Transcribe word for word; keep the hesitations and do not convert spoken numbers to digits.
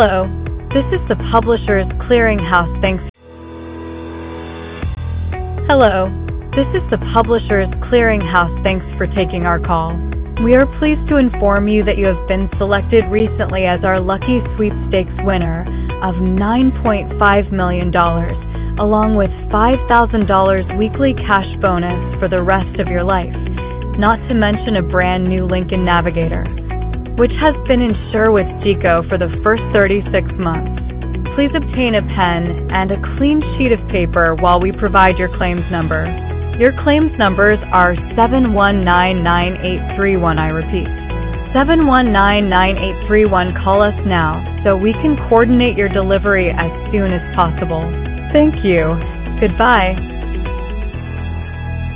Hello, this is the Publishers Clearinghouse. Thanks. Hello, this is the Publishers Clearinghouse. Thanks for taking our call. We are pleased to inform you that you have been selected recently as our lucky sweepstakes winner of nine point five million dollars, along with five thousand dollars weekly cash bonus for the rest of your life, not to mention a brand new Lincoln Navigator, which has been insured with G E I C O for the first thirty-six months. Please obtain a pen and a clean sheet of paper while we provide your claims number. Your claims numbers are seven one nine nine eight three one. I repeat, seven one nine nine eight three one. Call us now so we can coordinate your delivery as soon as possible. Thank you. Goodbye.